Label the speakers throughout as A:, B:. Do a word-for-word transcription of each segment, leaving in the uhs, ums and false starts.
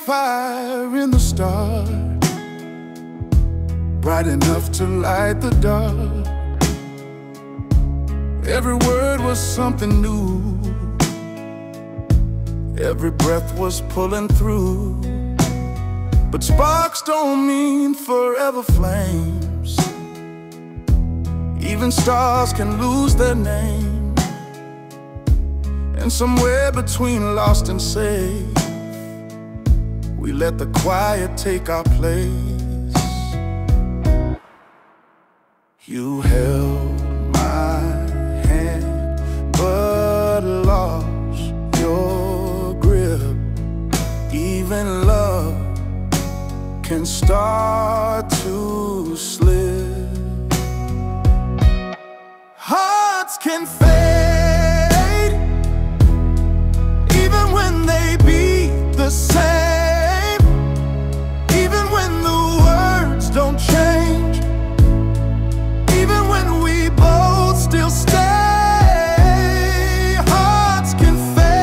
A: fire in the start, bright enough to light the dark. Every word was something new, every breath was pulling through. But sparks don't mean forever flames, even stars can lose their name. And somewhere between lost and safe, we let the quiet take our place. You held my hand, but lost your grip. Even love can start to slip. Hearts can fade, even when they beat the same. Even when the words don't change, even when we both still stay. Hearts can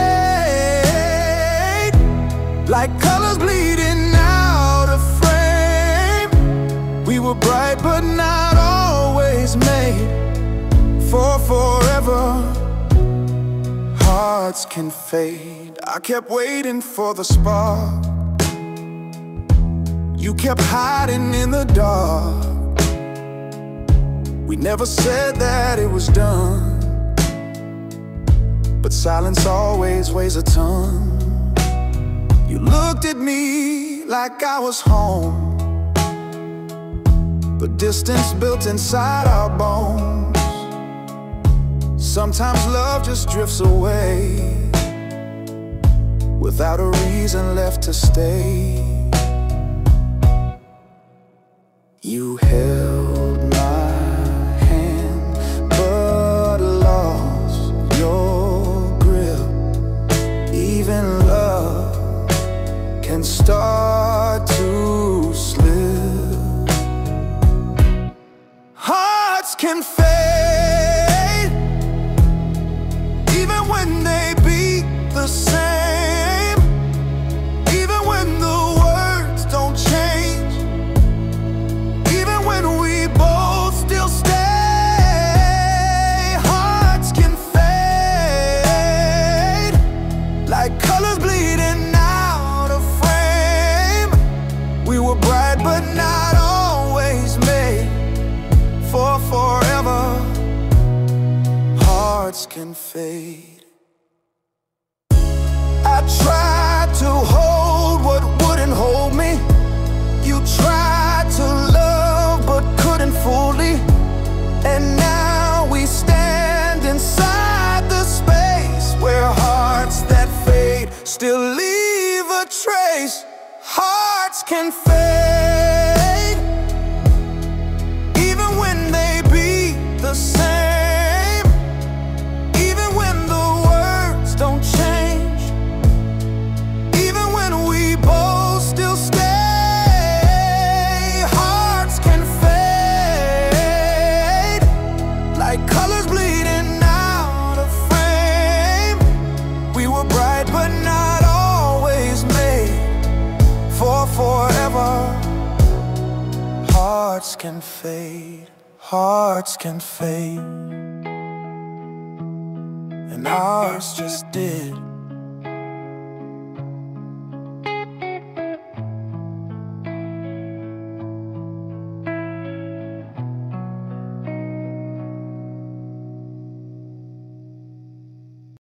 A: fade, like colors bleeding out of frame. We were bright but not always made for forever. Hearts can fade. I kept waiting for the spark, you kept hiding in the dark. We never said that it was done, but silence always weighs a ton. You looked at me like I was home, but distance built inside our bones. Sometimes love just drifts away without a reason left to stay. You held my hand, but lost your grip. Even love can start to slip. Hearts can fade, even when they beat the same. Even when the words don't change, even when we both still stay. Hearts can fade, like colors bleeding out of frame. We were bright but not always made for forever. Hearts can fade. I tried to hold what wouldn't hold me. You tried to love but couldn't fully. And now we stand inside the space where hearts that fade still leave a trace. Hearts can fade, even when they beat the same. Even when the words don't change, even when we both still stay. Hearts can fade, like colors bleeding out of frame. We were bright but not always made for forever. Hearts can fade, hearts can fade, and ours just did.